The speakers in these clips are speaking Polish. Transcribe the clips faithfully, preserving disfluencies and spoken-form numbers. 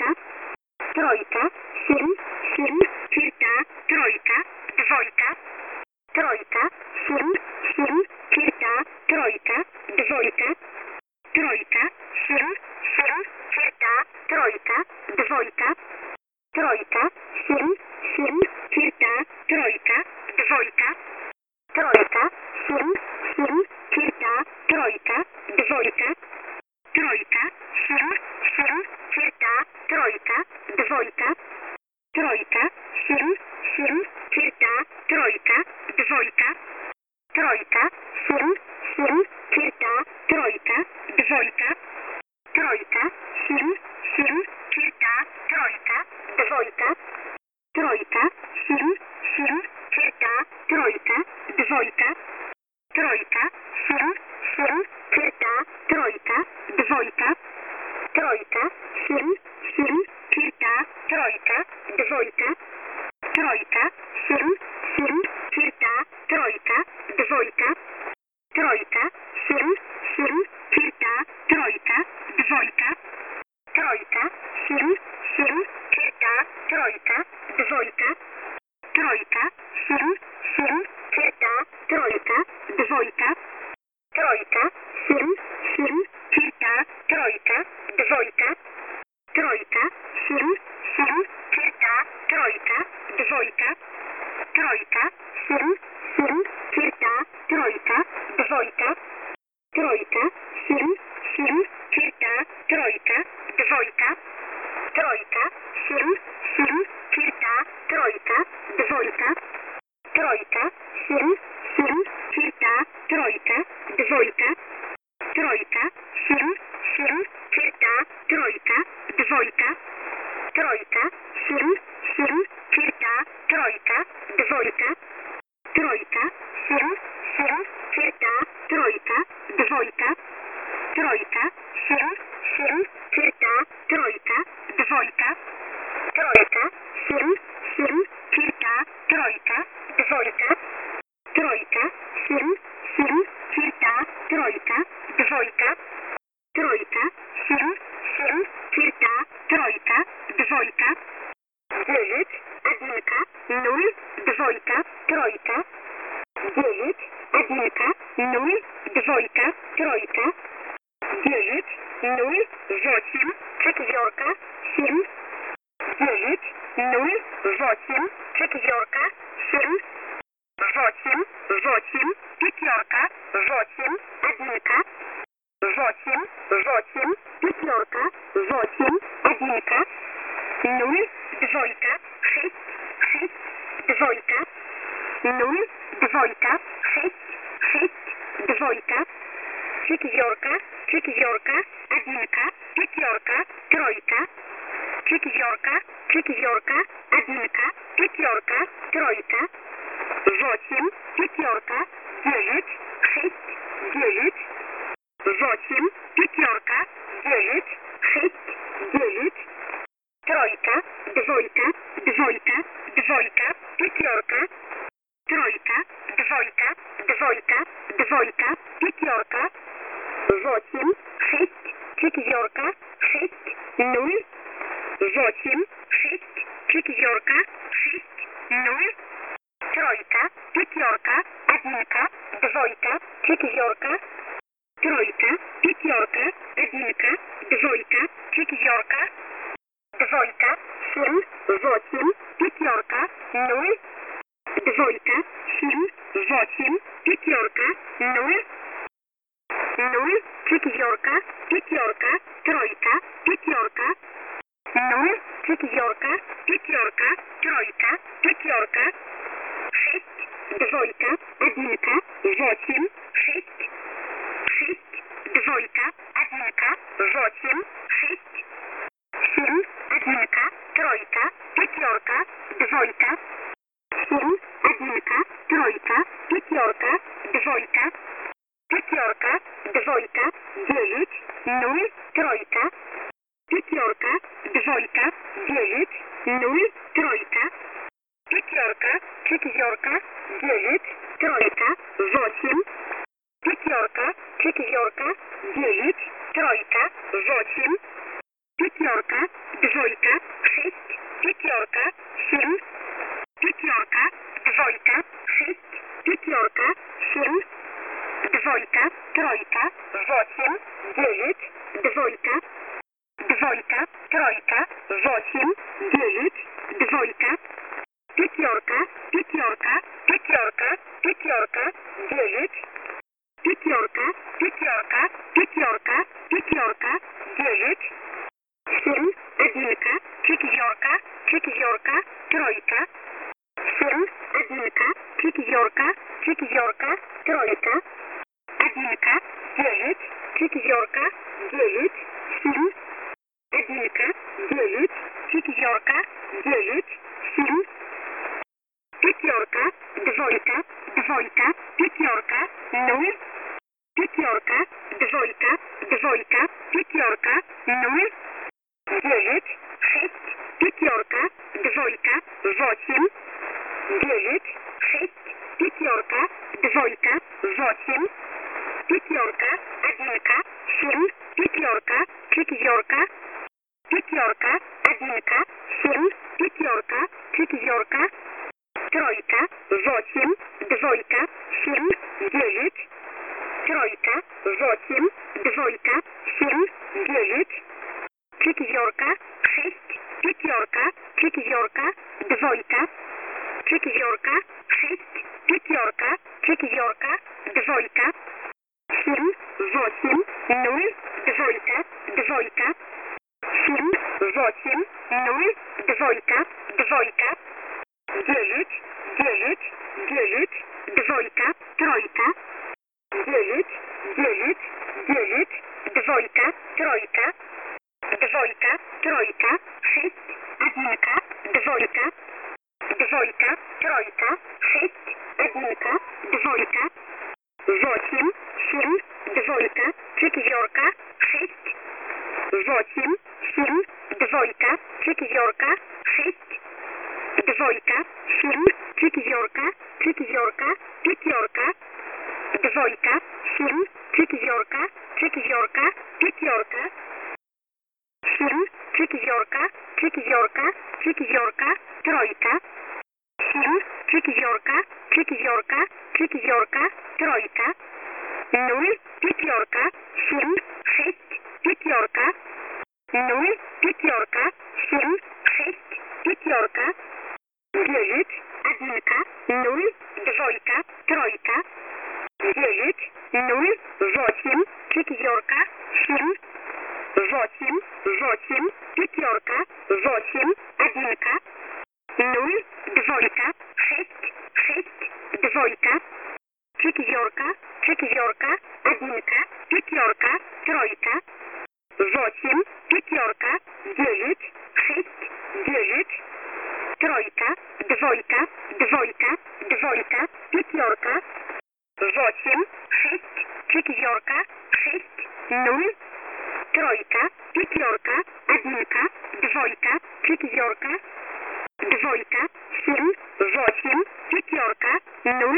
trojka, siedem, siedem, czwórka, trojka, dwojka, trojka, siedem, siedem, czwórka, trojka, dwojka, trojka, siedem, siedem, czwórka, trojka, dwojka, trojka, siedem, siedem, czwórka, trojka, dwojka, trojka, siedem, siedem, czwórka, trojka, dwojka, trojka, siedem, siedem, czwórka, trojka, dwojka, trojka, siedem, siedem, czwórka, trojka, dwojka, trojka, siedem, siedem, czwórka, trojka, dwojka, trojka, siedem, siedem, czwórka, trojka, dwojka, trojka, siedem, siedem, czwórka, trojka, dwojka, trojka, siedem, siedem, czwórka, trojka, dwojka, trojka, siedem, siedem, czwórka, trojka, dwojka, trojka, siedem, siedem, czwórka, trojka, dwojka, trojka, siedem, siedem, czwórka, trojka, dwojka, trojka, siedem, siedem, czwórka, trojka, dwojka, trojka, siedem, siedem, czwórka, trojka, dwojka, trojka, siedem, siedem, czwórka, trojka, dwojka, trojka, siedem, siedem, czwórka, trojka, dwojka, trojka, siedem, siedem, czwórka, trojka, dwojka, trojka, siedem, siedem, czwórka, trojka, dwojka, trojka, siedem, siedem, czwórka, trojka, dwojka, trojka, siedem, siedem, czwórka, trojka, dwojka, trojka, siedem, siedem, czwórka, trojka, dwojka, trojka, siedem, siedem, czwórka, trojka, dwojka, trojka, siedem, siedem, czwórka, trojka, dwojka, trojka, siedem, siedem, czwórka, trojka, dwojka, trojka, siedem, siedem, czwórka, trojka, dwojka, trojka, siedem, siedem, czwórka, trojka, dwojka, trojka, siedem, siedem, czwórka, trojka, dwojka, dziewięć, jedynka, nul, dwojka, trojka, dziewięć, jedynka, nul, dwojka, trojka, dziewięć, nul, osiem, czwórka, siedem, dziewięć, nul, osiem, czwórka, siedem, osiem, osiem, piątka, osiem, jedynka, osiem, osiem, piątka, osiem, jedynka, nul, dwojka, sześć, sześć, dwojka, nul, dwojka, sześć, sześć, dwojka, czwórka, czwórka, jedynka, piątka, trojka, czwórka, czwórka, jedynka, piątka, trojka, osiem, piątka, dziewięć, sześć, dziewięć, osiem, piątka, dziewięć, sześć, dziewięć, trojka, dwojka, dwojka, dwojka, piątka, trojka, dwojka, dwojka, dwojka, piątka, osiem, sześć, czwórka, sześć, nul, osiem, sześć, czwórka, sześć, nul, trojka, piątka, jedynka, dwojka, czwórka, trojka, piątka, jedynka, dwojka, czwórka, dwojka, siedem, osiem, piątka, nul, dwojka, siedem, osiem, piątka, nul, nul, czwórka, piątka, trojka, piątka, nul, czwórka, piątka, trojka, piątka, sześć, dwojka, jedynka, osiem, sześć, sześć, dwojka, jedynka, osiem, sześć, siedem, jedynka, trojka, piątka, dwojka, siedem, jedynka, trojka, piątka, dwojka, piątka, dwojka, dziewięć, nul, trojka, piątka, dwojka, dziewięć, nul, trojka, piątka, czwórka, dziewięć, trojka, osiem, piątka, czwórka, dziewięć, trojka, osiem, piątka, dwójka, sześć, pięciorka, siedem, pięciorka, dwójka, sześć, pięciorka, siedem, dwójka, trójka, osiem, dziewięć, dwójka, dwójka, trójka, osiem, dziewięć, dwójka, pięciorka, pięciorka, pięciorka, pięciorka, dziewięć, pięciorka, pięciorka, pięciorka, pięciorka, dziewięć, siedem, jedynka, czteриорка, czteриорка, trójka, siedem, jedynka, czteриорка, czteриорка, trójka, jedynka, dziewięć, czteриорка, dziewięć, siedem, jedynka, dziewięć, czteриорка, dziewięć, siedem, pięciorka, dwójka, dwójka, pięciorka, nul, pięciorka, dwójka, dwójka, pięciorka, nul, dziewięć, sześć, pięciorka, dwójka, osiem, dziewięć, sześć, pięciorka, dwójka, osiem, pięciorka, jedynka, siedem, pięciorka, czteриорка, pięciorka, jedynka, siedem, pięciorka, czteриорка, trójka, osiem, dwójka, siedem, dziewięć, trójka, osiem, dwójka, siedem, dziewięć, czteриорка, sześć, pięciorka, czteриорка, dwójka, czteриорка, sześć, pięciorka, czteриорка, dwójka, siedem, osiem, nul, dwójka, dwójka, siedem, osiem, nul, dwójka, dwójka, dziewięć, dziewięć, dziewięć, dwójka, trójka, dziewięć, dziewięć, dziewięć, dwójka, trójka, dwójka, trójka, sześć, jedynka, dwójka, dwójka, trójka, sześć, jedynka, dwójka, osiem, siedem, dwójka, czteриорка, sześć, osiem, siedem, dwójka, czteриорка, sześć, dwójka, siedem, czteриорка, czteриорка, pięciorka, dwójka, siedem, czteриорка, czteриорка, pięciorka, siedem, czteриорка, czteриорка, czteриорка, trójka, siedem, czteриорка, czteриорка, czteриорка, trójka, nul, pięciorka, siedem, sześć, pięciorka, nul, pięciorka, siedem, sześć, pięciorka, dziewięć, jedynka, nul, dwójka, trójka, dziewięć, nul, osiem, czteриорка, siedem, osiem, osiem, pięciorka, osiem, jedynka, nul, dwójka, sześć, sześć, dwójka, czteриорка, czteриорка, jedynka, pięciorka, trójka, osiem, pięciorka, dziewięć, sześć, dziewięć, trójka, dwójka, dwójka, dwójka, pięciorka, osiem, sześć, czteриорка, sześć, nul, trójka, pięciorka, jedynka, dwójka, czteриорка, dwójka, siedem, osiem, pięciorka, nul,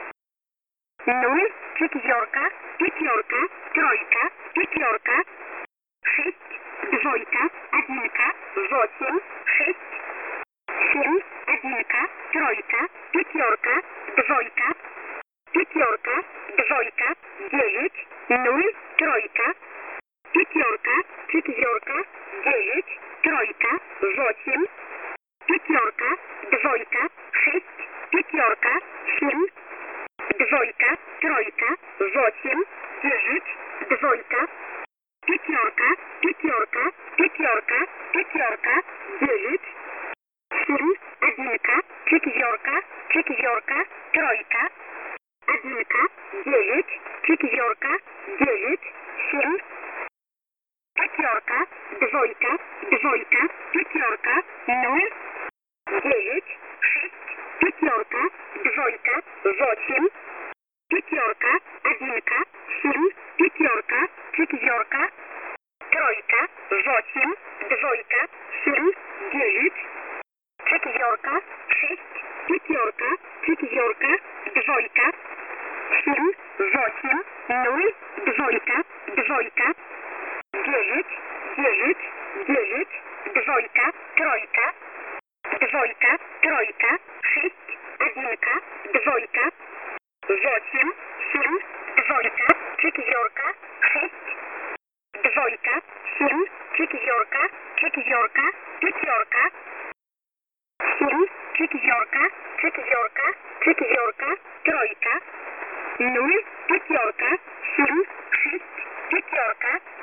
nul, czteриорка, pięciorka, trójka, pięciorka, sześć, dwójka, jedynka, osiem, sześć, siedem, jedynka, trójka, pięciorka, dwójka, pięciorka, dwójka, dziewięć, nul, trójka, pięciorka, czteриорка, dziewięć, trójka, osiem, pięciorka, dwójka, sześć, pięciorka, siedem, dwójka, trójka, osiem, dziewięć, dwójka, pięciorka, pięciorka, pięciorka, pięciorka, dziewięć, siedem, jedynka, czteриорка, czteриорка, trójka, jedynka, dziewięć, czteриорка, dziewięć, siedem, pięciorka, dwójka, dwójka, pięciorka, nul, dziewięć, sześć, pięciorka, dwójka, osiem, pięciorka, jedynka, siedem, pięciorka, czteриорка, trójka, osiem, dwójka, siedem, dziewięć, czteриорка, sześć, pięciorka, czteриорка, dwójka, siedem, osiem, nul, dwójka, dwójka, dziewięć, dziewięć, dziewięć, dwójka. четверка, пятерка, семь, четверка, четверка, четверка, тройка, ноль, пятерка, семь, шесть, пятерка,